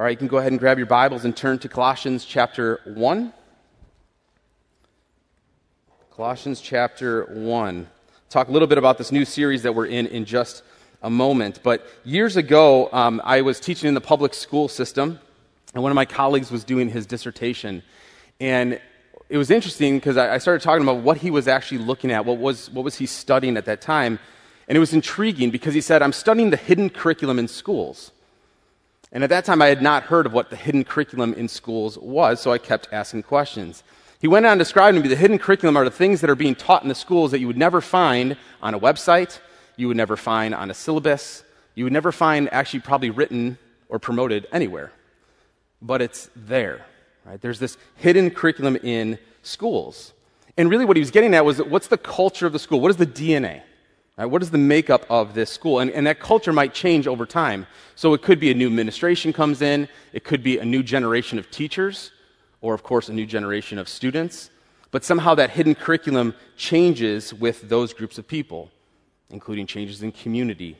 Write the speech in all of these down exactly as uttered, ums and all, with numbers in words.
All right, you can go ahead and grab your Bibles and turn to Colossians chapter one. Colossians chapter one. Talk a little bit about this new series that we're in in just a moment. But years ago, um, I was teaching in the public school system, and one of my colleagues was doing his dissertation. And it was interesting because I, I started talking about what he was actually looking at, what was, what was he studying at that time. And it was intriguing because he said, I'm studying the hidden curriculum in schools. And at that time, I had not heard of what the hidden curriculum in schools was, so I kept asking questions. He went on describing to me the hidden curriculum are the things that are being taught in the schools that you would never find on a website, you would never find on a syllabus, you would never find actually probably written or promoted anywhere. But it's there, right? There's this hidden curriculum in schools. And really what he was getting at was, what's the culture of the school? What is the D N A? Right, what is the makeup of this school? And, and that culture might change over time. So it could be a new administration comes in, it could be a new generation of teachers, or of course a new generation of students. But somehow that hidden curriculum changes with those groups of people, including changes in community.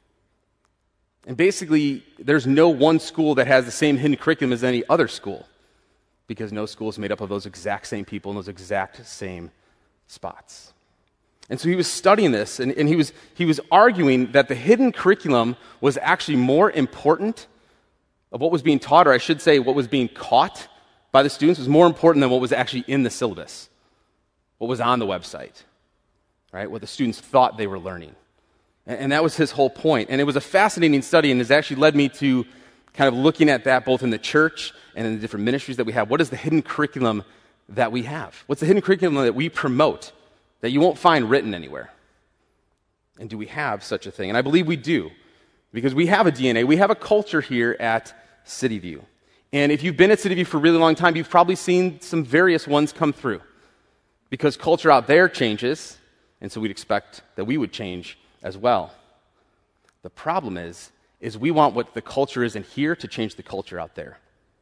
And basically, there's no one school that has the same hidden curriculum as any other school, because no school is made up of those exact same people in those exact same spots. And so he was studying this, and, and he was he was arguing that the hidden curriculum was actually more important of what was being taught, or I should say what was being caught by the students was more important than what was actually in the syllabus, what was on the website, right? What the students thought they were learning. And, and that was his whole point. And it was a fascinating study, and has actually led me to kind of looking at that both in the church and in the different ministries that we have. What is the hidden curriculum that we have? What's the hidden curriculum that we promote that you won't find written anywhere? And do we have such a thing? And I believe we do, because we have a D N A. We have a culture here at City View. And if you've been at City View for a really long time, you've probably seen some various ones come through, because culture out there changes, and so we'd expect that we would change as well. The problem is, is we want what the culture is in here to change the culture out there.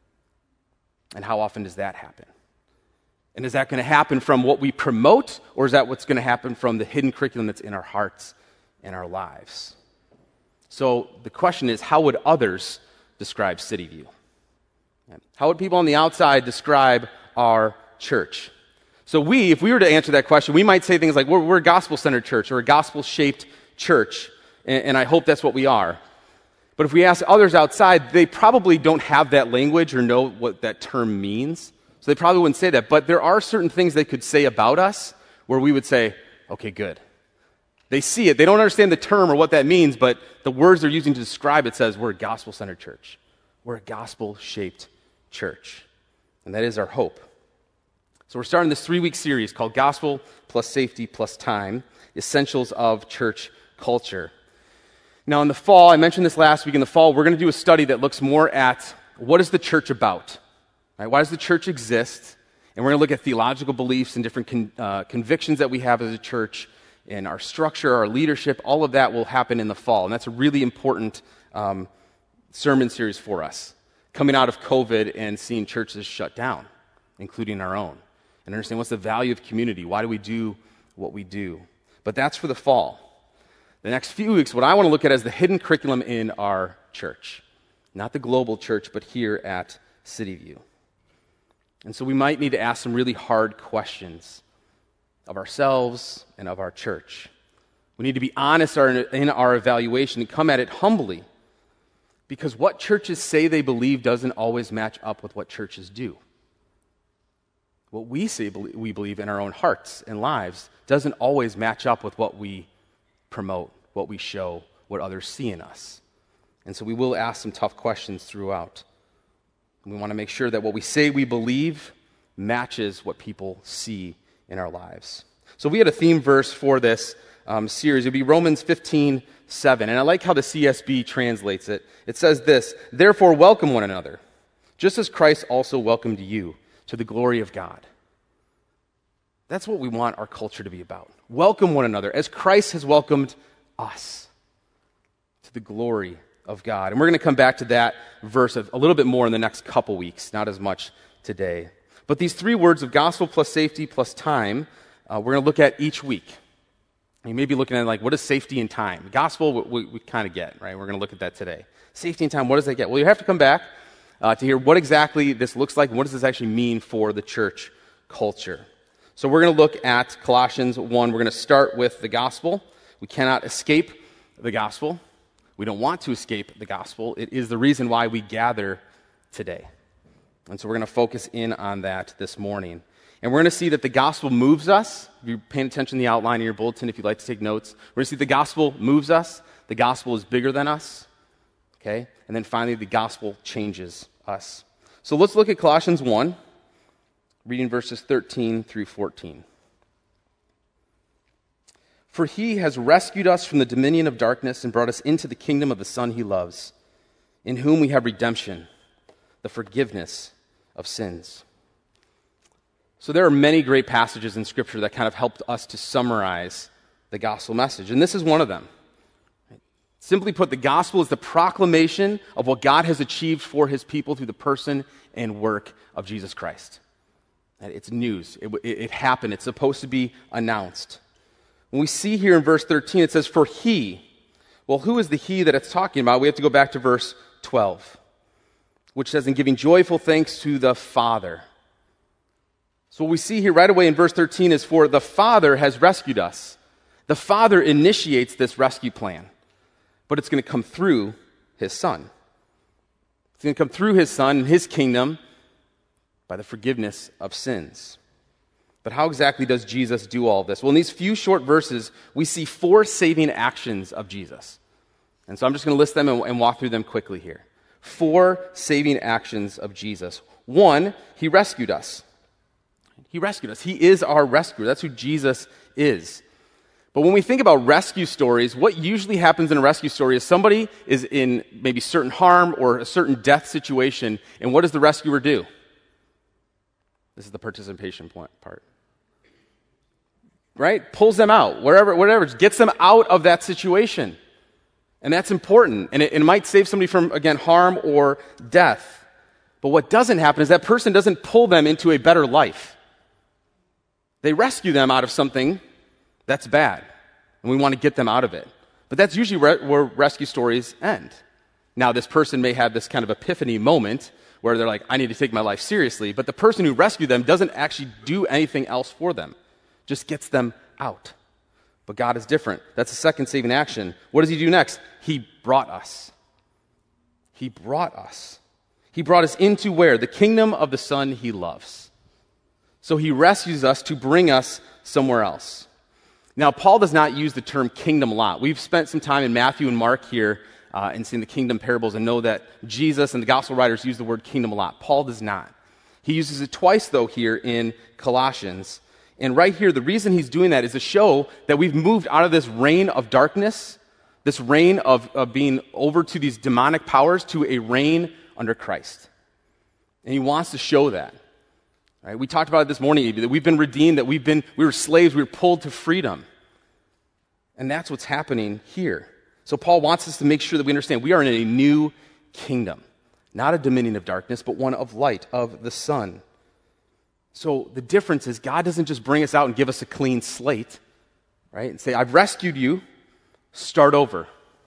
And how often does that happen? And is that going to happen from what we promote, or is that what's going to happen from the hidden curriculum that's in our hearts and our lives? So the question is, how would others describe City View? How would people on the outside describe our church? So we, if we were to answer that question, we might say things like, we're, we're a gospel-centered church, or a gospel-shaped church, and, and I hope that's what we are. But if we ask others outside, they probably don't have that language or know what that term means. So they probably wouldn't say that. But there are certain things they could say about us where we would say, okay, good. They see it. They don't understand the term or what that means, but the words they're using to describe it says we're a gospel-centered church. We're a gospel-shaped church. And that is our hope. So we're starting this three-week series called Gospel plus Safety plus Time, Essentials of Church Culture. Now in the fall, I mentioned this last week, in the fall, we're going to do a study that looks more at what is the church about? Right, why does the church exist? And we're going to look at theological beliefs and different con, uh, convictions that we have as a church, and our structure, our leadership. All of that will happen in the fall, and that's a really important um, sermon series for us, coming out of COVID and seeing churches shut down, including our own, and understand what's the value of community. Why do we do what we do? But that's for the fall. The next few weeks, what I want to look at is the hidden curriculum in our church, not the global church, but here at City View. And so we might need to ask some really hard questions of ourselves and of our church. We need to be honest in our evaluation and come at it humbly, because what churches say they believe doesn't always match up with what churches do. What we say we believe in our own hearts and lives doesn't always match up with what we promote, what we show, what others see in us. And so we will ask some tough questions throughout. We want to make sure that what we say we believe matches what people see in our lives. So we had a theme verse for this um, series. It would be Romans fifteen seven. And I like how the C S B translates it. It says this, "Therefore welcome one another, just as Christ also welcomed you, to the glory of God." That's what we want our culture to be about. Welcome one another, as Christ has welcomed us, to the glory of God. And we're going to come back to that verse a little bit more in the next couple weeks, not as much today. But these three words of gospel plus safety plus time, uh, we're going to look at each week. You may be looking at like, what is safety and time? Gospel, we, we, we kind of get, right? We're going to look at that today. Safety and time, what does that get? Well, you have to come back uh, to hear what exactly this looks like and what does this actually mean for the church culture. So we're going to look at Colossians one. We're going to start with the gospel. We cannot escape the gospel. We don't want to escape the gospel. It is the reason why we gather today. And so we're going to focus in on that this morning. And we're going to see that the gospel moves us. If you're paying attention to the outline in your bulletin, if you'd like to take notes, we're going to see the gospel moves us. The gospel is bigger than us. Okay? And then finally, the gospel changes us. So let's look at Colossians one, reading verses thirteen through fourteen. For he has rescued us from the dominion of darkness and brought us into the kingdom of the Son he loves, in whom we have redemption, the forgiveness of sins. So there are many great passages in Scripture that kind of helped us to summarize the gospel message, and this is one of them. Simply put, the gospel is the proclamation of what God has achieved for his people through the person and work of Jesus Christ. It's news. It, it, it happened. It's supposed to be announced. When we see here in verse thirteen, it says, for he. Well, who is the he that it's talking about? We have to go back to verse twelve, which says, in giving joyful thanks to the Father. So what we see here right away in verse thirteen is, for the Father has rescued us. The Father initiates this rescue plan, but it's going to come through his Son. It's going to come through his Son and his kingdom by the forgiveness of sins. But how exactly does Jesus do all of this? Well, in these few short verses, we see four saving actions of Jesus. And so I'm just going to list them and, and walk through them quickly here. Four saving actions of Jesus. One, he rescued us. He rescued us. He is our rescuer. That's who Jesus is. But when we think about rescue stories, what usually happens in a rescue story is somebody is in maybe certain harm or a certain death situation, and what does the rescuer do? This is the participation point part. Right? Pulls them out, wherever, whatever, gets them out of that situation. And that's important. And it, it might save somebody from, again, harm or death. But what doesn't happen is that person doesn't pull them into a better life. They rescue them out of something that's bad, and we want to get them out of it. But that's usually re- where rescue stories end. Now, this person may have this kind of epiphany moment where they're like, I need to take my life seriously, but the person who rescued them doesn't actually do anything else for them, just gets them out. But God is different. That's the second saving action. What does he do next? He brought us. He brought us. He brought us into where? The kingdom of the Son he loves. So he rescues us to bring us somewhere else. Now, Paul does not use the term kingdom a lot. We've spent some time in Matthew and Mark here uh, and seen the kingdom parables and know that Jesus and the gospel writers use the word kingdom a lot. Paul does not. He uses it twice, though, here in Colossians. And right here, the reason he's doing that is to show that we've moved out of this reign of darkness, this reign of, of being over to these demonic powers, to a reign under Christ. And he wants to show that. Right? We talked about it this morning, even, that we've been redeemed, that we've been, we were slaves, we were pulled to freedom. And that's what's happening here. So Paul wants us to make sure that we understand we are in a new kingdom. Not a dominion of darkness, but one of light, of the Son. So the difference is God doesn't just bring us out and give us a clean slate, right? And say, I've rescued you, start over.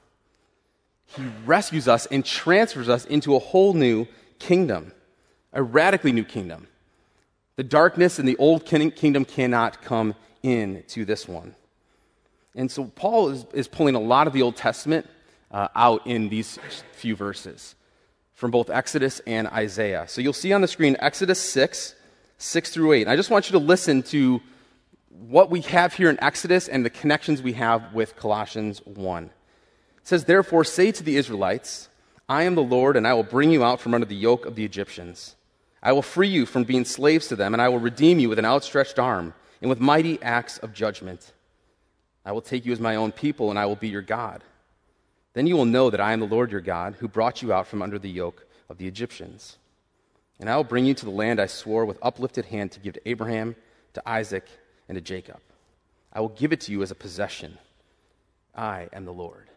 He rescues us and transfers us into a whole new kingdom, a radically new kingdom. The darkness in the old kingdom cannot come into this one. And so Paul is, is pulling a lot of the Old Testament uh, out in these few verses from both Exodus and Isaiah. So you'll see on the screen Exodus six, six through eight. And I just want you to listen to what we have here in Exodus and the connections we have with Colossians one. It says, therefore say to the Israelites, I am the Lord, and I will bring you out from under the yoke of the Egyptians. I will free you from being slaves to them, and I will redeem you with an outstretched arm and with mighty acts of judgment. I will take you as my own people, and I will be your God. Then you will know that I am the Lord your God, who brought you out from under the yoke of the Egyptians. And I will bring you to the land I swore with uplifted hand to give to Abraham, to Isaac, and to Jacob. I will give it to you as a possession. I am the Lord.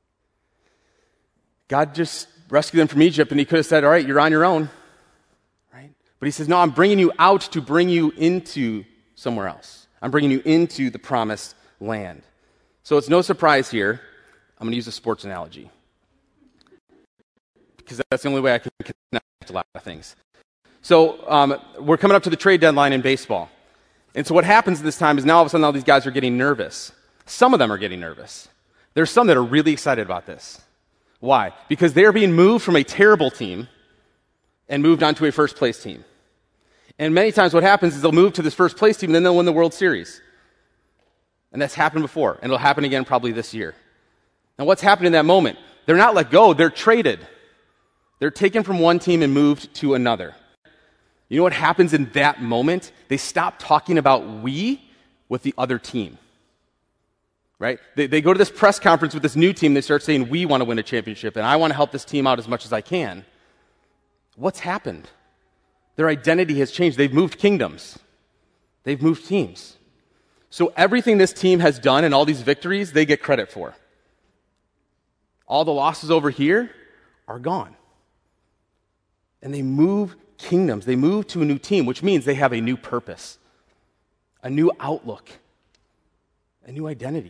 God just rescued them from Egypt, and he could have said, all right, you're on your own. Right? But he says, no, I'm bringing you out to bring you into somewhere else. I'm bringing you into the promised land. So it's no surprise here. I'm going to use a sports analogy. because that's the only way I can connect a lot of things. So um, we're coming up to the trade deadline in baseball. And so what happens this time is now all of a sudden all these guys are getting nervous. Some of them are getting nervous. There's some that are really excited about this. Why? Because they're being moved from a terrible team and moved on to a first place team. And many times what happens is they'll move to this first place team and then they'll win the World Series. And that's happened before, and it'll happen again probably this year. Now what's happened in that moment? They're not let go, they're traded. They're taken from one team and moved to another. You know what happens in that moment? They stop talking about we with the other team. Right? They, they go to this press conference with this new team, they start saying, we want to win a championship, and I want to help this team out as much as I can. What's happened? Their identity has changed. They've moved kingdoms. They've moved teams. So everything this team has done and all these victories, they get credit for. All the losses over here are gone. And they move kingdoms. They move to a new team, which means they have a new purpose, a new outlook, a new identity.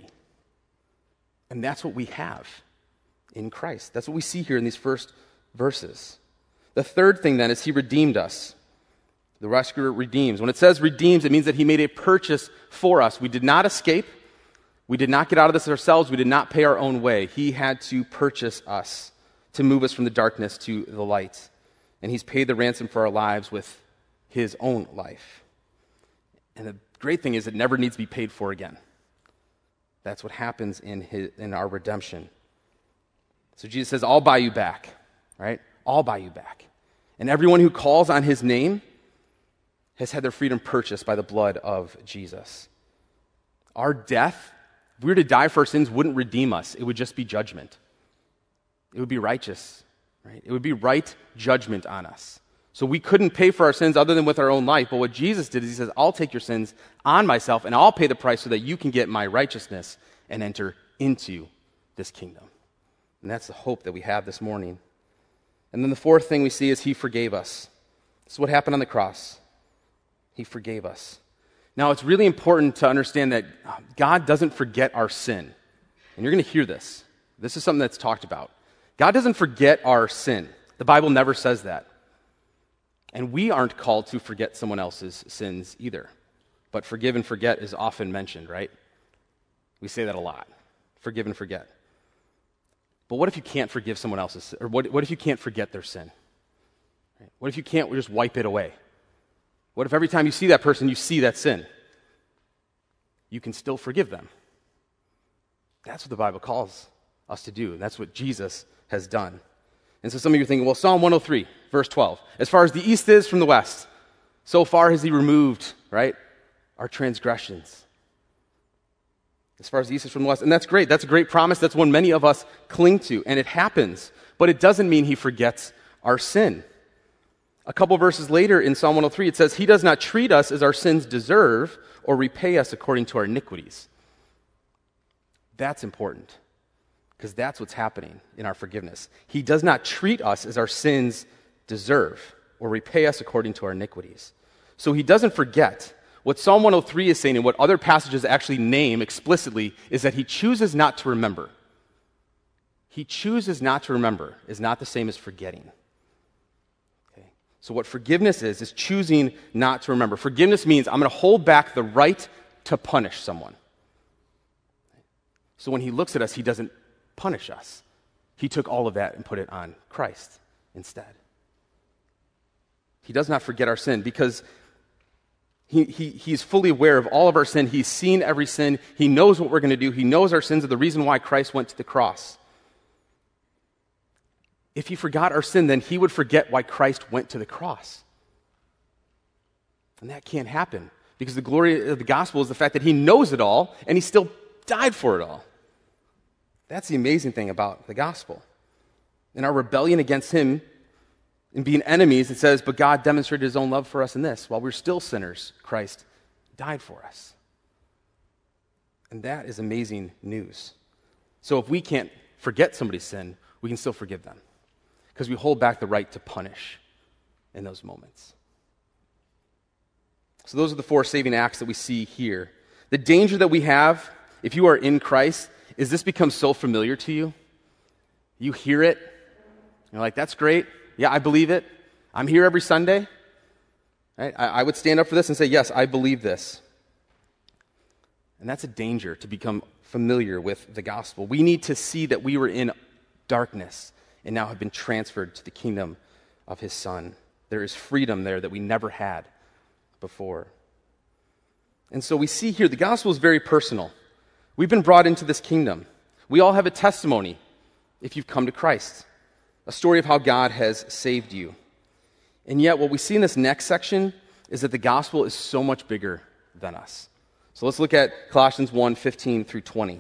And that's what we have in Christ. That's what we see here in these first verses. The third thing then is he redeemed us. The rescuer redeems. When it says redeems, it means that he made a purchase for us. We did not escape. We did not get out of this ourselves. We did not pay our own way. He had to purchase us to move us from the darkness to the light. And he's paid the ransom for our lives with his own life. And the great thing is it never needs to be paid for again. That's what happens in his, in our redemption. So Jesus says, I'll buy you back, right? I'll buy you back. And everyone who calls on his name has had their freedom purchased by the blood of Jesus. Our death, if we were to die for our sins, wouldn't redeem us. It would just be judgment. It would be righteous, right? It would be right judgment on us. So we couldn't pay for our sins other than with our own life. But what Jesus did is he says, I'll take your sins on myself and I'll pay the price so that you can get my righteousness and enter into this kingdom. And that's the hope that we have this morning. And then the fourth thing we see is he forgave us. This is what happened on the cross. He forgave us. Now, it's really important to understand that God doesn't forget our sin. And you're going to hear this. This is something that's talked about. God doesn't forget our sin. The Bible never says that. And we aren't called to forget someone else's sins either. But forgive and forget is often mentioned, right? We say that a lot. Forgive and forget. But what if you can't forgive someone else's, or what, what if you can't forget their sin? Right? What if you can't just wipe it away? What if every time you see that person, you see that sin? You can still forgive them. That's what the Bible calls us to do, and that's what Jesus has done. And so some of you are thinking, well, Psalm one oh three, verse twelve, as far as the east is from the west, so far has he removed, right, our transgressions. As far as the east is from the west. And that's great. That's a great promise. That's one many of us cling to, and it happens. But it doesn't mean he forgets our sin. A couple verses later in Psalm one oh three, it says, he does not treat us as our sins deserve or repay us according to our iniquities. That's important, because that's what's happening in our forgiveness. He does not treat us as our sins deserve or repay us according to our iniquities. So he doesn't forget. What Psalm one oh three is saying, and what other passages actually name explicitly, is that he chooses not to remember. He chooses not to remember is not the same as forgetting. Okay? So what forgiveness is, is choosing not to remember. Forgiveness means I'm going to hold back the right to punish someone. So when he looks at us, he doesn't punish us. He took all of that and put it on Christ instead. He does not forget our sin because he, he, he's fully aware of all of our sin. He's seen every sin. He knows what we're going to do. He knows our sins are the reason why Christ went to the cross. If he forgot our sin, then he would forget why Christ went to the cross. And that can't happen because the glory of the gospel is the fact that he knows it all and he still died for it all. That's the amazing thing about the gospel. In our rebellion against him, in being enemies, it says, but God demonstrated his own love for us in this. While we're still sinners, Christ died for us. And that is amazing news. So if we can't forget somebody's sin, we can still forgive them because we hold back the right to punish in those moments. So those are the four saving acts that we see here. The danger that we have, if you are in Christ, is this becomes so familiar to you. You hear it, You're like, that's great. Yeah, I believe it. I'm here every Sunday. Right? I, I would stand up for this and say, yes, I believe this. And that's a danger, to become familiar with the gospel. We need to see that we were in darkness and now have been transferred to the kingdom of his Son. There is freedom there that we never had before. And so we see here the gospel is very personal. We've been brought into this kingdom. We all have a testimony if you've come to Christ, a story of how God has saved you. And yet what we see in this next section is that the gospel is so much bigger than us. So let's look at Colossians one, fifteen through twenty.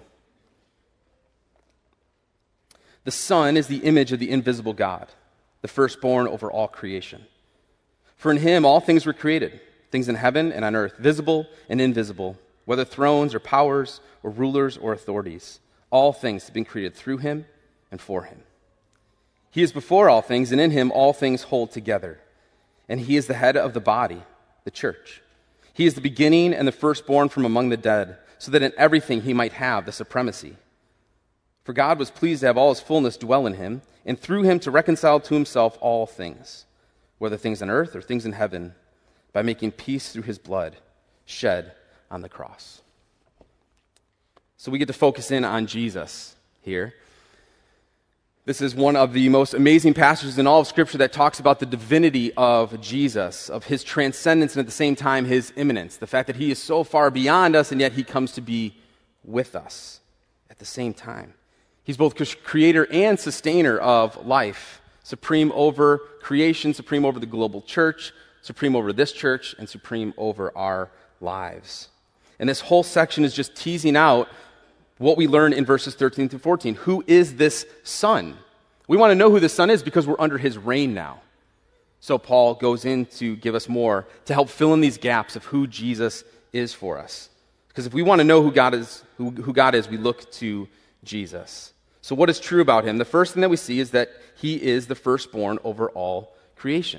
The Son is the image of the invisible God, the firstborn over all creation. For in him all things were created, things in heaven and on earth, visible and invisible, whether thrones or powers or rulers or authorities. All things have been created through him and for him. He is before all things, and in him all things hold together. And he is the head of the body, the church. He is the beginning and the firstborn from among the dead, so that in everything he might have the supremacy. For God was pleased to have all his fullness dwell in him, and through him to reconcile to himself all things, whether things on earth or things in heaven, by making peace through his blood shed on the cross. So we get to focus in on Jesus here. This is one of the most amazing passages in all of Scripture that talks about the divinity of Jesus, of his transcendence and at the same time his immanence, the fact that he is so far beyond us and yet he comes to be with us at the same time. He's both creator and sustainer of life, supreme over creation, supreme over the global church, supreme over this church, and supreme over our lives. And this whole section is just teasing out what we learn in verses thirteen through fourteen. Who is this Son? We want to know who the Son is because we're under his reign now. So Paul goes in to give us more to help fill in these gaps of who Jesus is for us. Because if we want to know who God is, who, who God is, we look to Jesus. So what is true about him? The first thing that we see is that he is the firstborn over all creation.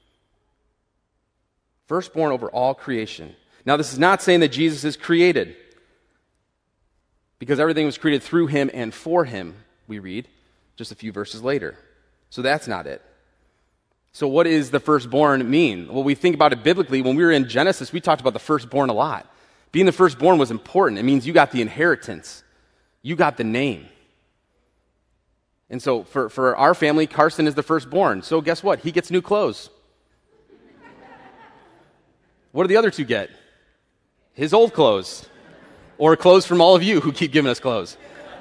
Firstborn over all creation. Now, this is not saying that Jesus is created, because everything was created through him and for him, we read just a few verses later. So that's not it. So what does the firstborn mean? Well, we think about it biblically. When we were in Genesis, we talked about the firstborn a lot. Being the firstborn was important. It means you got the inheritance. You got the name. And so for, for our family, Carson is the firstborn. So guess what? He gets new clothes. What do the other two get? His old clothes. Or clothes from all of you who keep giving us clothes.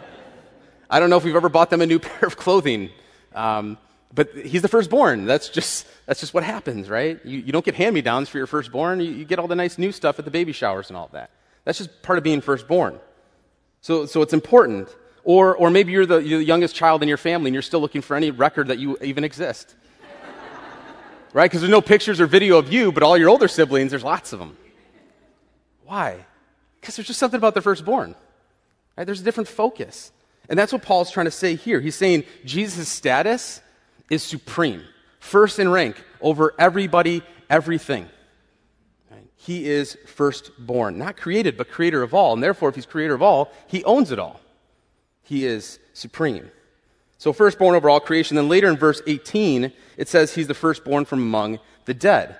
I don't know if we've ever bought them a new pair of clothing. Um, but he's the firstborn. That's just that's just what happens, right? You, you don't get hand-me-downs for your firstborn. You, you get all the nice new stuff at the baby showers and all that. That's just part of being firstborn. So so it's important. Or or maybe you're the, you're the youngest child in your family and you're still looking for any record that you even exist. Right? Because there's no pictures or video of you, but all your older siblings, there's lots of them. Why? Because there's just something about the firstborn. Right? There's a different focus. And that's what Paul's trying to say here. He's saying Jesus' status is supreme, first in rank over everybody, everything. Right? He is firstborn, not created, but creator of all. And therefore, if he's creator of all, he owns it all. He is supreme. So firstborn over all creation. Then later in verse eighteen, it says he's the firstborn from among the dead.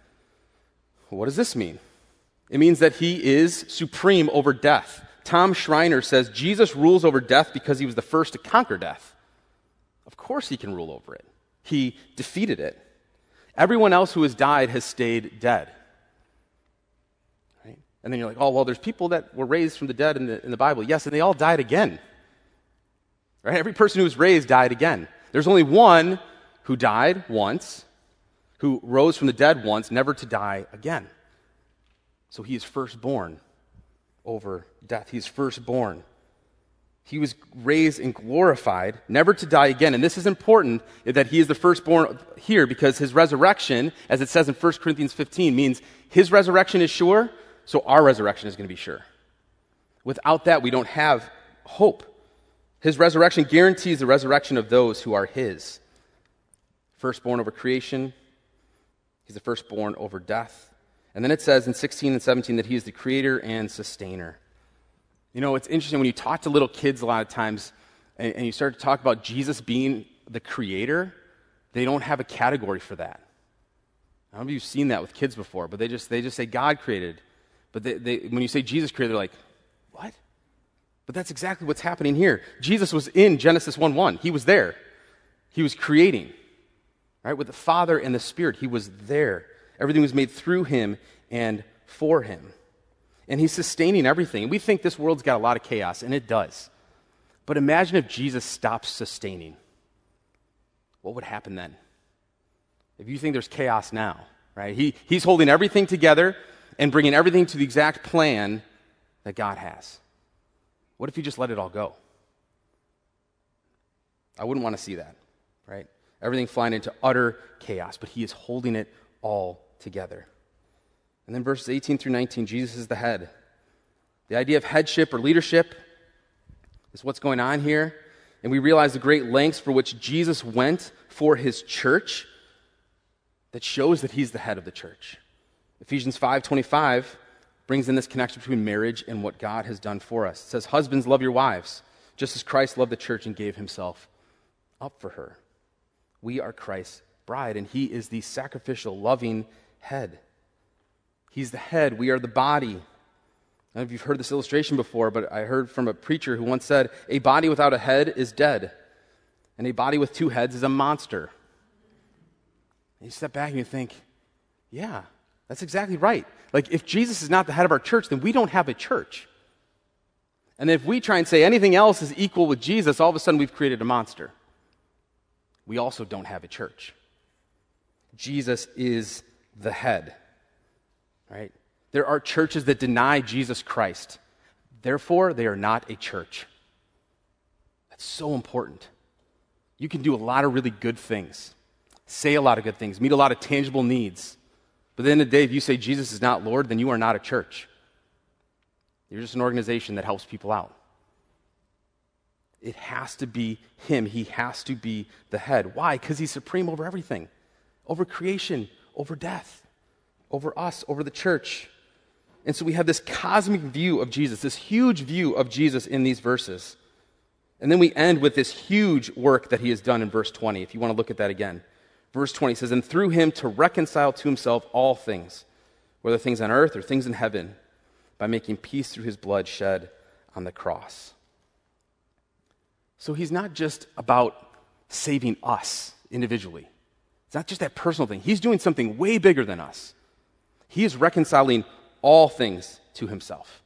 What does this mean? It means that he is supreme over death. Tom Schreiner says Jesus rules over death because he was the first to conquer death. Of course he can rule over it. He defeated it. Everyone else who has died has stayed dead. Right? And then you're like, oh, well, there's people that were raised from the dead in the, in the Bible. Yes, and they all died again. Right? Every person who was raised died again. There's only one who died once, who rose from the dead once, never to die again. So he is firstborn over death. He's firstborn. He was raised and glorified, never to die again. And this is important, that he is the firstborn here, because his resurrection, as it says in First Corinthians fifteen, means his resurrection is sure, so our resurrection is going to be sure. Without that, we don't have hope. His resurrection guarantees the resurrection of those who are his. Firstborn over creation. He's the firstborn over death. And then it says in sixteen and seventeen that he is the creator and sustainer. You know, it's interesting when you talk to little kids a lot of times and, and you start to talk about Jesus being the creator, they don't have a category for that. I don't know if you've seen that with kids before, but they just they just say God created. But they, they, when you say Jesus created, they're like, what? But that's exactly what's happening here. Jesus was in Genesis one one. He was there. He was creating, right? With the Father and the Spirit, he was there. Everything was made through him and for him. And he's sustaining everything. And we think this world's got a lot of chaos, and it does. But imagine if Jesus stopped sustaining. What would happen then? If you think there's chaos now, right? He, he's holding everything together and bringing everything to the exact plan that God has. What if he just let it all go? I wouldn't want to see that, right? Everything flying into utter chaos, but he is holding it all together. And then verses eighteen through nineteen, Jesus is the head. The idea of headship or leadership is what's going on here. And we realize the great lengths for which Jesus went for his church that shows that he's the head of the church. Ephesians five twenty-five brings in this connection between marriage and what God has done for us. It says, husbands, love your wives, just as Christ loved the church and gave himself up for her. We are Christ's bride, and he is the sacrificial, loving head. He's the head. We are the body. I don't know if you've heard this illustration before, but I heard from a preacher who once said, a body without a head is dead, and a body with two heads is a monster. And you step back and you think, yeah, that's exactly right. Like, if Jesus is not the head of our church, then we don't have a church. And if we try and say anything else is equal with Jesus, all of a sudden we've created a monster. We also don't have a church. Jesus is the head, right? There are churches that deny Jesus Christ. Therefore, they are not a church. That's so important. You can do a lot of really good things, say a lot of good things, meet a lot of tangible needs. But at the end of the day, if you say Jesus is not Lord, then you are not a church. You're just an organization that helps people out. It has to be him. He has to be the head. Why? Because he's supreme over everything. Over creation, over death, over us, over the church. And so we have this cosmic view of Jesus, this huge view of Jesus in these verses. And then we end with this huge work that he has done in verse twenty, if you want to look at that again. Verse twenty says, and through him to reconcile to himself all things, whether things on earth or things in heaven, by making peace through his blood shed on the cross. So he's not just about saving us individually. It's not just that personal thing. He's doing something way bigger than us. He is reconciling all things to himself.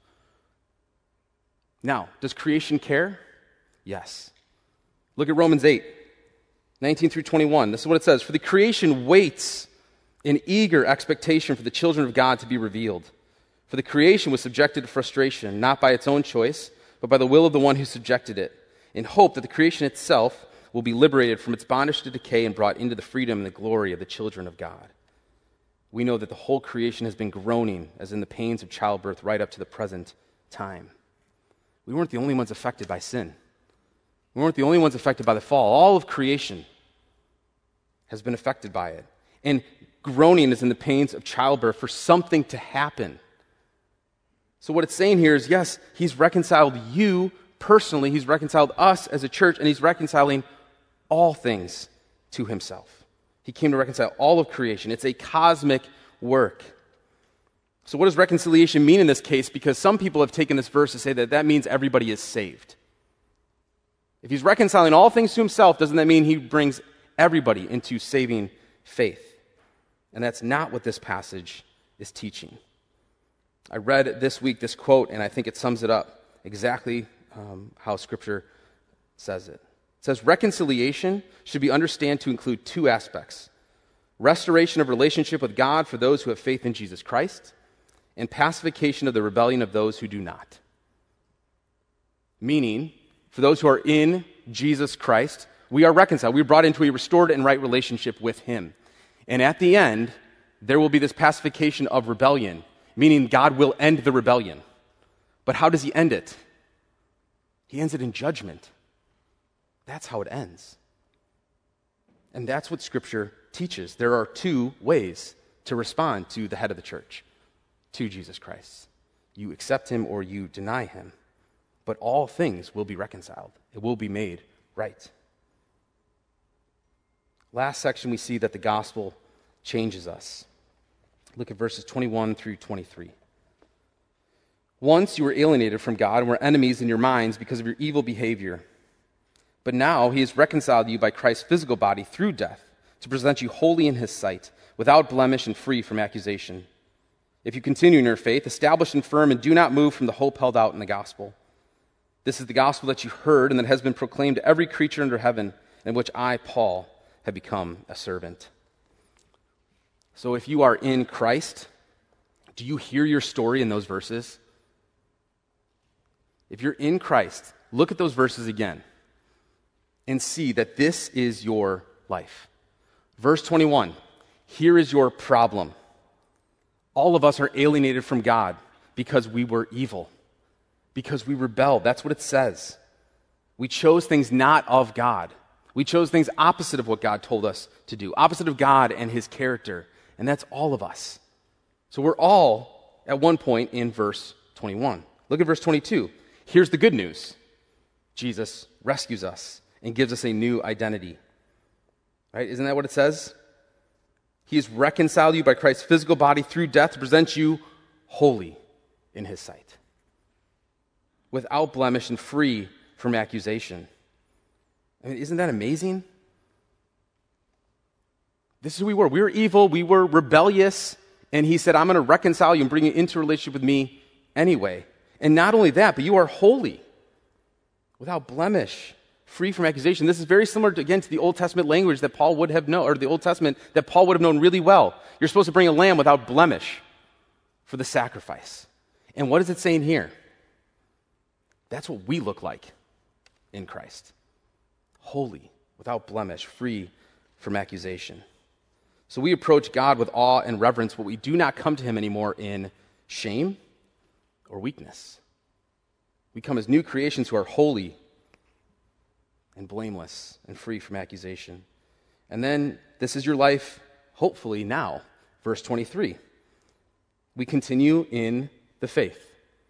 Now, does creation care? Yes. Look at Romans eight, nineteen through twenty-one. This is what it says. For the creation waits in eager expectation for the children of God to be revealed. For the creation was subjected to frustration, not by its own choice, but by the will of the one who subjected it, in hope that the creation itself will be liberated from its bondage to decay and brought into the freedom and the glory of the children of God. We know that the whole creation has been groaning as in the pains of childbirth right up to the present time. We weren't the only ones affected by sin. We weren't the only ones affected by the fall. All of creation has been affected by it. And groaning is in the pains of childbirth for something to happen. So what it's saying here is, yes, he's reconciled you personally, he's reconciled us as a church, and he's reconciling all things to himself. He came to reconcile all of creation. It's a cosmic work. So what does reconciliation mean in this case? Because some people have taken this verse to say that that means everybody is saved. If he's reconciling all things to himself, doesn't that mean he brings everybody into saving faith? And that's not what this passage is teaching. I read this week this quote, and I think it sums it up exactly um, how Scripture says it. It says, reconciliation should be understood to include two aspects: restoration of relationship with God for those who have faith in Jesus Christ, and pacification of the rebellion of those who do not. Meaning, for those who are in Jesus Christ, we are reconciled. We are brought into a restored and right relationship with him. And at the end, there will be this pacification of rebellion, meaning God will end the rebellion. But how does he end it? He ends it in judgment. That's how it ends. And that's what Scripture teaches. There are two ways to respond to the head of the church, to Jesus Christ. You accept him or you deny him. But all things will be reconciled. It will be made right. Last section, we see that the gospel changes us. Look at verses twenty-one through twenty-three. Once you were alienated from God and were enemies in your minds because of your evil behavior. But now he has reconciled you by Christ's physical body through death to present you holy in his sight, without blemish and free from accusation. If you continue in your faith, established and firm, and do not move from the hope held out in the gospel. This is the gospel that you heard and that has been proclaimed to every creature under heaven, in which I, Paul, have become a servant. So if you are in Christ, do you hear your story in those verses? If you're in Christ, look at those verses again and see that this is your life. Verse twenty-one, here is your problem. All of us are alienated from God because we were evil, because we rebelled. That's what it says. We chose things not of God. We chose things opposite of what God told us to do, opposite of God and his character, and that's all of us. So we're all at one point in verse twenty-one. Look at verse twenty-two. Here's the good news. Jesus rescues us and gives us a new identity. Right? Isn't that what it says? He has reconciled you by Christ's physical body through death to present you holy in his sight, without blemish and free from accusation. I mean, isn't that amazing? This is who we were. We were evil. We were rebellious. And he said, I'm going to reconcile you and bring you into a relationship with me anyway. And not only that, but you are holy, without blemish, free from accusation. This is very similar, to, again, to the Old Testament language that Paul would have known, or the Old Testament that Paul would have known really well. You're supposed to bring a lamb without blemish for the sacrifice. And what is it saying here? That's what we look like in Christ. Holy, without blemish, free from accusation. So we approach God with awe and reverence, but we do not come to him anymore in shame or weakness. We come as new creations who are holy and blameless and free from accusation. And then this is your life, hopefully now. Verse twenty-three. We continue in the faith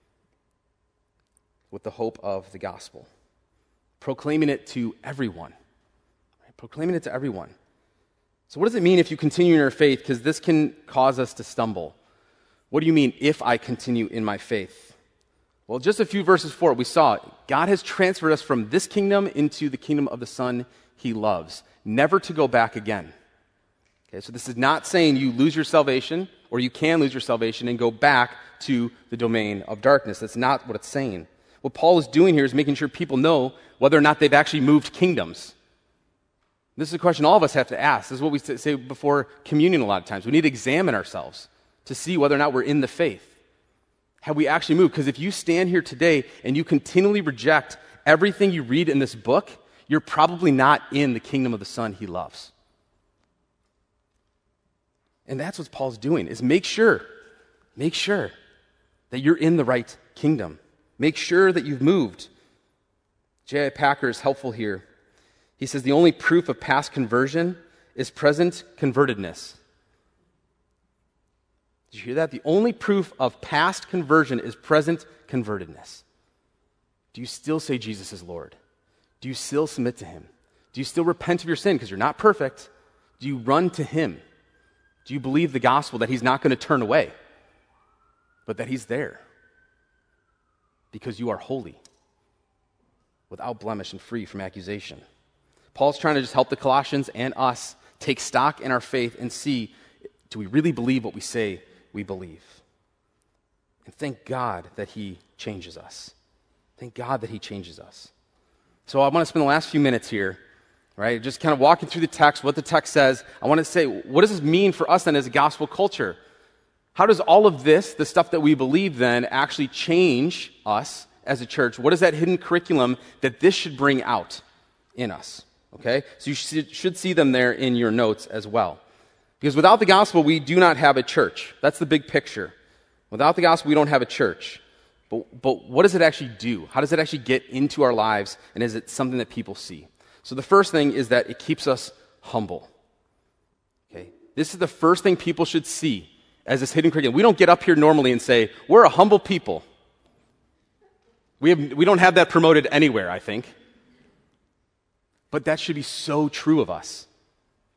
with the hope of the gospel, proclaiming it to everyone. Right? Proclaiming it to everyone. So what does it mean if you continue in your faith? Because this can cause us to stumble. What do you mean, if I continue in my faith? Well, just a few verses forward, we saw it. God has transferred us from this kingdom into the kingdom of the Son he loves, never to go back again. Okay, so this is not saying you lose your salvation, or you can lose your salvation and go back to the domain of darkness. That's not what it's saying. What Paul is doing here is making sure people know whether or not they've actually moved kingdoms. This is a question all of us have to ask. This is what we say before communion a lot of times. We need to examine ourselves to see whether or not we're in the faith. Have we actually moved? Because if you stand here today and you continually reject everything you read in this book, you're probably not in the kingdom of the Son he loves. And that's what Paul's doing, is make sure, make sure that you're in the right kingdom. Make sure that you've moved. J I Packer is helpful here. He says the only proof of past conversion is present convertedness. Did you hear that? The only proof of past conversion is present convertedness. Do you still say Jesus is Lord? Do you still submit to him? Do you still repent of your sin? Because you're not perfect. Do you run to him? Do you believe the gospel that he's not going to turn away, but that he's there because you are holy, without blemish and free from accusation? Paul's trying to just help the Colossians and us take stock in our faith and see, do we really believe what we say we believe? And thank God that he changes us. Thank God that he changes us. So I want to spend the last few minutes here, right, just kind of walking through the text, what the text says. I want to say, what does this mean for us then as a gospel culture? How does all of this, the stuff that we believe then, actually change us as a church? What is that hidden curriculum that this should bring out in us? Okay? So you should, should see them there in your notes as well. Because without the gospel, we do not have a church. That's the big picture. Without the gospel, we don't have a church. But, but what does it actually do? How does it actually get into our lives? And is it something that people see? So the first thing is that it keeps us humble. Okay? This is the first thing people should see as this hidden curriculum. We don't get up here normally and say, we're a humble people. We, have, we don't have that promoted anywhere, I think. But that should be so true of us.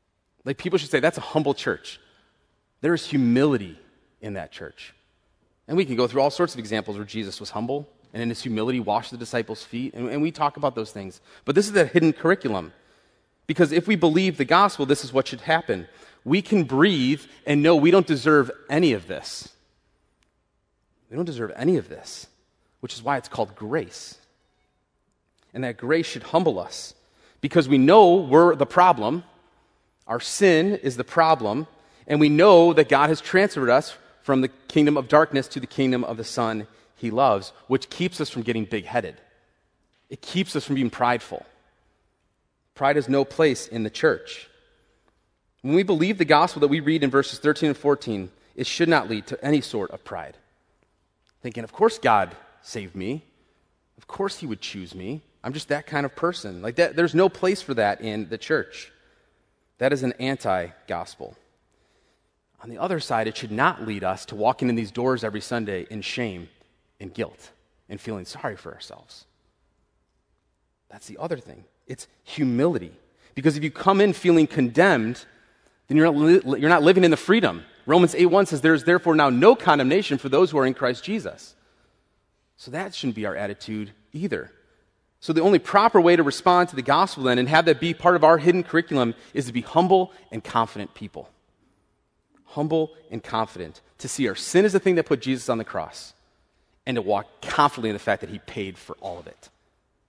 Like people should say, that's a humble church. There is humility in that church. And we can go through all sorts of examples where Jesus was humble and in his humility washed the disciples' feet. And, and we talk about those things. But this is that hidden curriculum. Because if we believe the gospel, this is what should happen. We can breathe and know we don't deserve any of this. We don't deserve any of this, which is why it's called grace. And that grace should humble us because we know we're the problem. Our sin is the problem. And we know that God has transferred us from the kingdom of darkness to the kingdom of the Son he loves, which keeps us from getting big-headed. It keeps us from being prideful. Pride has no place in the church. When we believe the gospel that we read in verses thirteen and fourteen, it should not lead to any sort of pride. Thinking, of course God saved me. Of course he would choose me. I'm just that kind of person. Like that, there's no place for that in the church. That is an anti-gospel. On the other side, it should not lead us to walking in these doors every Sunday in shame and guilt and feeling sorry for ourselves. That's the other thing. It's humility. Because if you come in feeling condemned, then you're not, li- you're not living in the freedom. Romans eight one says, there is therefore now no condemnation for those who are in Christ Jesus. So that shouldn't be our attitude either. So the only proper way to respond to the gospel then and have that be part of our hidden curriculum is to be humble and confident people. Humble and confident. To see our sin as the thing that put Jesus on the cross and to walk confidently in the fact that he paid for all of it.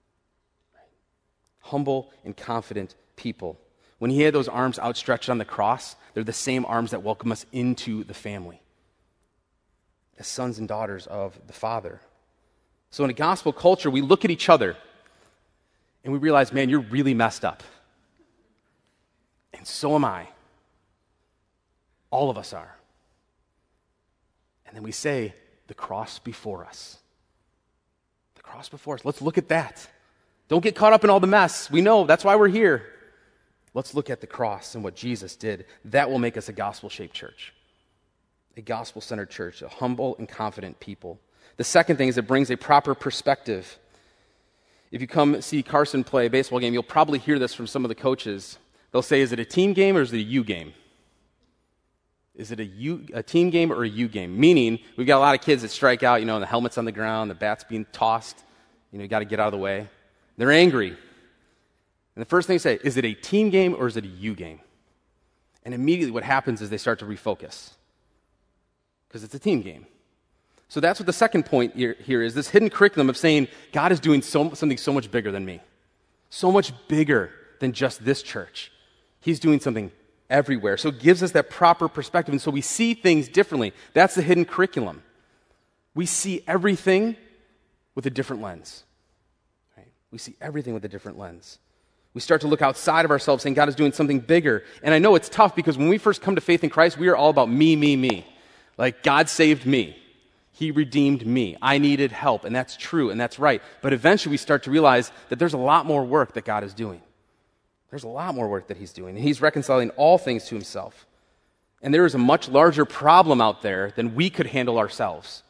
Humble and confident people. When he had those arms outstretched on the cross, they're the same arms that welcome us into the family as sons and daughters of the Father. So in a gospel culture, we look at each other and we realize, man, you're really messed up. And so am I. All of us are. And then we say, the cross before us. The cross before us. Let's look at that. Don't get caught up in all the mess. We know that's why we're here. Let's look at the cross and what Jesus did. That will make us a gospel-shaped church. A gospel-centered church, a humble and confident people. The second thing is it brings a proper perspective. If you come see Carson play a baseball game, you'll probably hear this from some of the coaches. They'll say, is it a team game or is it a you game? Is it a, you, a team game or a you game? Meaning, we've got a lot of kids that strike out, you know, and the helmet's on the ground, the bat's being tossed. You know, you got to get out of the way. They're angry. And the first thing they say, is it a team game or is it a you game? And immediately what happens is they start to refocus. Because it's a team game. So that's what the second point here, here is, this hidden curriculum of saying, God is doing so, something so much bigger than me. So much bigger than just this church. He's doing something everywhere. So it gives us that proper perspective. And so we see things differently. That's the hidden curriculum. We see everything with a different lens. Right? We see everything with a different lens. We start to look outside of ourselves saying God is doing something bigger. And I know it's tough because when we first come to faith in Christ, we are all about me, me, me. Like God saved me. He redeemed me. I needed help. And that's true and that's right. But eventually we start to realize that there's a lot more work that God is doing. There's a lot more work that he's doing. And he's reconciling all things to himself. And there is a much larger problem out there than we could handle ourselves.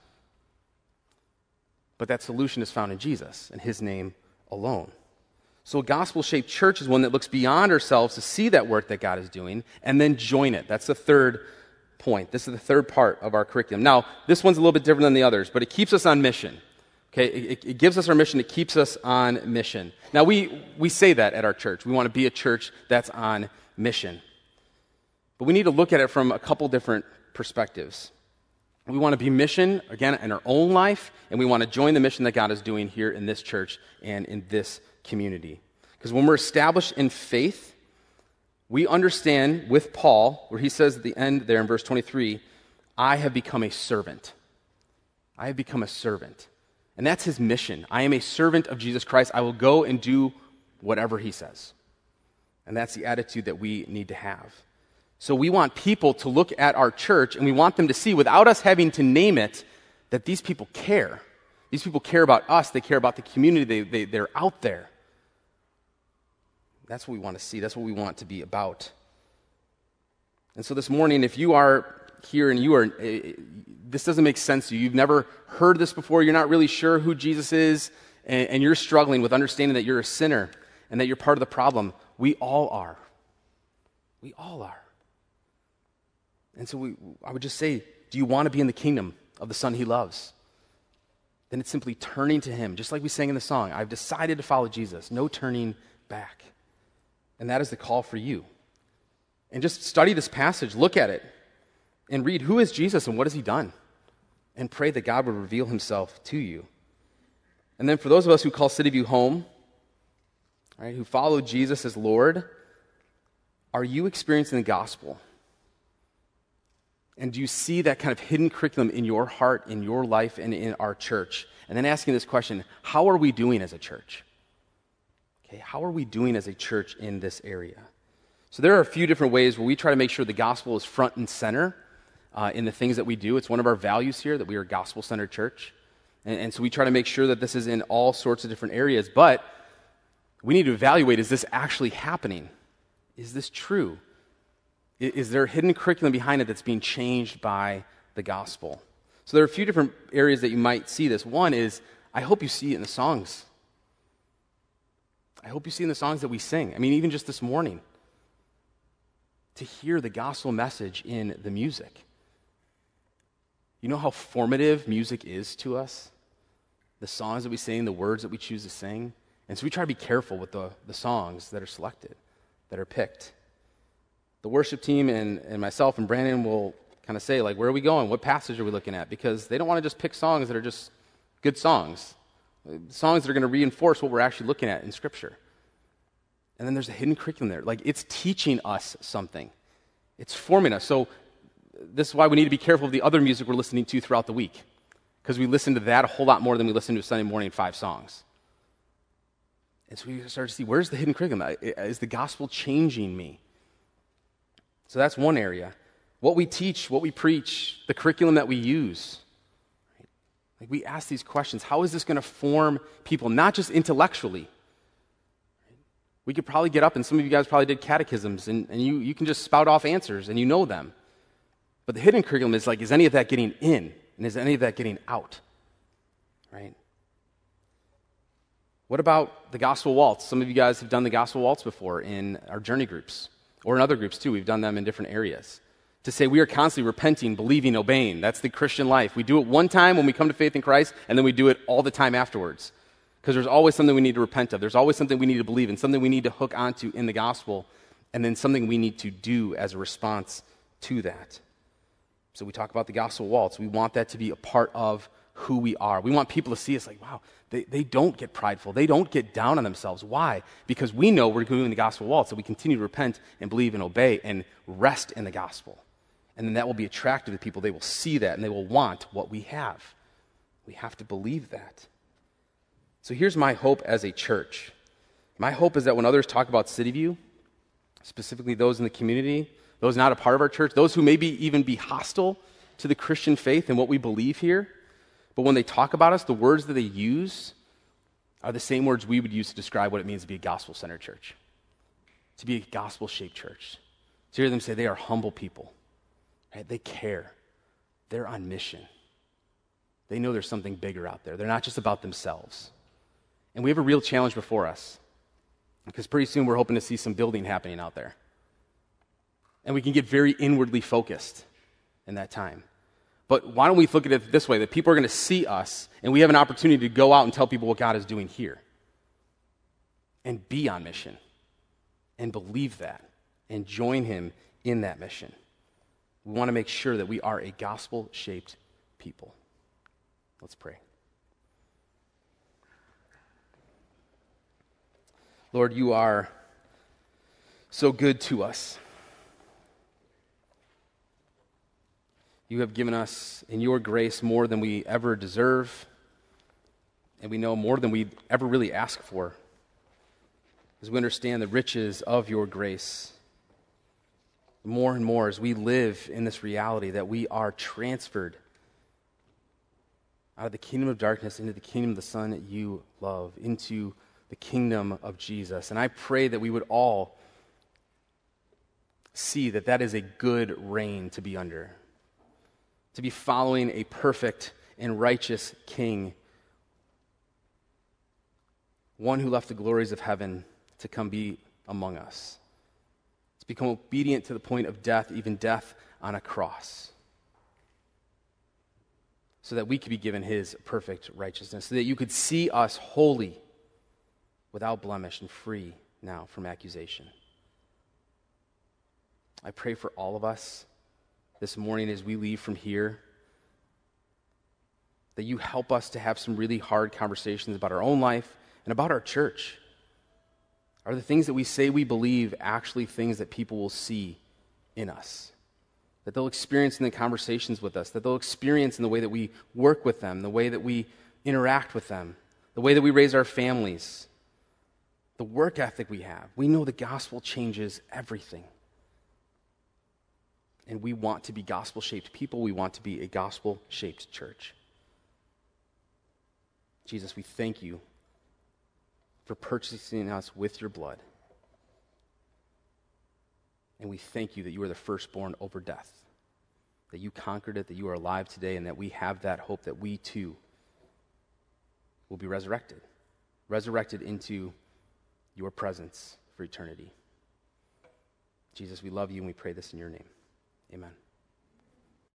But that solution is found in Jesus and his name alone. So a gospel-shaped church is one that looks beyond ourselves to see that work that God is doing and then join it. That's the third point. This is the third part of our curriculum. Now, this one's a little bit different than the others, but it keeps us on mission. Okay, it, it gives us our mission. It keeps us on mission. Now, we, we say that at our church. We want to be a church that's on mission. But we need to look at it from a couple different perspectives. We want to be mission, again, in our own life, and we want to join the mission that God is doing here in this church and in this community. Because when we're established in faith, we understand with Paul, where he says at the end there in verse twenty-three, I have become a servant. I have become a servant. And that's his mission. I am a servant of Jesus Christ. I will go and do whatever he says. And that's the attitude that we need to have. So we want people to look at our church and we want them to see, without us having to name it, that these people care. These people care about us. They care about the community. They, they, they're out there. That's what we want to see. That's what we want to be about. And so this morning, if you are here and you are, uh, this doesn't make sense to you, you've never heard this before, you're not really sure who Jesus is, and, and you're struggling with understanding that you're a sinner and that you're part of the problem, we all are. We all are. And so we, I would just say, do you want to be in the kingdom of the Son he loves? Then it's simply turning to him, just like we sang in the song. I've decided to follow Jesus. No turning back. And that is the call for you. And just study this passage, look at it, and read who is Jesus and what has he done? And pray that God would reveal himself to you. And then for those of us who call City View home, right, who follow Jesus as Lord, are you experiencing the gospel? And do you see that kind of hidden curriculum in your heart, in your life, and in our church? And then asking this question, how are we doing as a church? Okay, how are we doing as a church in this area? So there are a few different ways where we try to make sure the gospel is front and center uh, in the things that we do. It's one of our values here that we are a gospel-centered church. And, and so we try to make sure that this is in all sorts of different areas. But we need to evaluate, is this actually happening? Is this true? Is there a hidden curriculum behind it that's being changed by the gospel? So there are a few different areas that you might see this. One is, I hope you see it in the songs. I hope you see it in the songs that we sing. I mean, even just this morning, to hear the gospel message in the music. You know how formative music is to us? The songs that we sing, the words that we choose to sing. And so we try to be careful with the, the songs that are selected, that are picked. The worship team and, and myself and Brandon will kind of say, like, where are we going? What passage are we looking at? Because they don't want to just pick songs that are just good songs. Songs that are going to reinforce what we're actually looking at in Scripture. And then there's a hidden curriculum there. Like, it's teaching us something. It's forming us. So this is why we need to be careful of the other music we're listening to throughout the week. Because we listen to that a whole lot more than we listen to Sunday morning five songs. And so we start to see, where's the hidden curriculum? Is the gospel changing me? So that's one area. What we teach, what we preach, the curriculum that we use. Right? Like, we ask these questions. How is this going to form people, not just intellectually? We could probably get up, and some of you guys probably did catechisms, and, and you, you can just spout off answers, and you know them. But the hidden curriculum is like, is any of that getting in? And is any of that getting out? Right? What about the gospel waltz? Some of you guys have done the gospel waltz before in our journey groups. Or in other groups too, we've done them in different areas. To say we are constantly repenting, believing, obeying. That's the Christian life. We do it one time when we come to faith in Christ, and then we do it all the time afterwards. Because there's always something we need to repent of. There's always something we need to believe in, something we need to hook onto in the gospel, and then something we need to do as a response to that. So we talk about the gospel waltz. We want that to be a part of who we are. We want people to see us like, wow, they, they don't get prideful. They don't get down on themselves. Why? Because we know we're doing the gospel waltz, so we continue to repent and believe and obey and rest in the gospel. And then that will be attractive to people. They will see that, and they will want what we have. We have to believe that. So here's my hope as a church. My hope is that when others talk about City View, specifically those in the community, those not a part of our church, those who maybe even be hostile to the Christian faith and what we believe here, but when they talk about us, the words that they use are the same words we would use to describe what it means to be a gospel-centered church, to be a gospel-shaped church. To hear them say they are humble people, right? They care. They're on mission. They know there's something bigger out there. They're not just about themselves. And we have a real challenge before us, because pretty soon we're hoping to see some building happening out there. And we can get very inwardly focused in that time. But why don't we look at it this way, that people are going to see us, and we have an opportunity to go out and tell people what God is doing here. And be on mission. And believe that. And join him in that mission. We want to make sure that we are a gospel-shaped people. Let's pray. Lord, you are so good to us. You have given us in your grace more than we ever deserve, and we know more than we ever really ask for, as we understand the riches of your grace. More and more as we live in this reality that we are transferred out of the kingdom of darkness into the kingdom of the Son that you love, into the kingdom of Jesus. And I pray that we would all see that that is a good reign to be under, to be following a perfect and righteous king, one who left the glories of heaven to come be among us, to become obedient to the point of death, even death on a cross so that we could be given his perfect righteousness, so that you could see us holy, without blemish, and free now from accusation. I pray for all of us this morning as we leave from here, that you help us to have some really hard conversations about our own life and about our church. Are the things that we say we believe actually things that people will see in us? That they'll experience in the conversations with us, that they'll experience in the way that we work with them, the way that we interact with them, the way that we raise our families, the work ethic we have. We know the gospel changes everything. And we want to be gospel-shaped people. We want to be a gospel-shaped church. Jesus, we thank you for purchasing us with your blood. And we thank you that you are the firstborn over death, that you conquered it, that you are alive today, and that we have that hope that we too will be resurrected, resurrected into your presence for eternity. Jesus, we love you and we pray this in your name. Amen.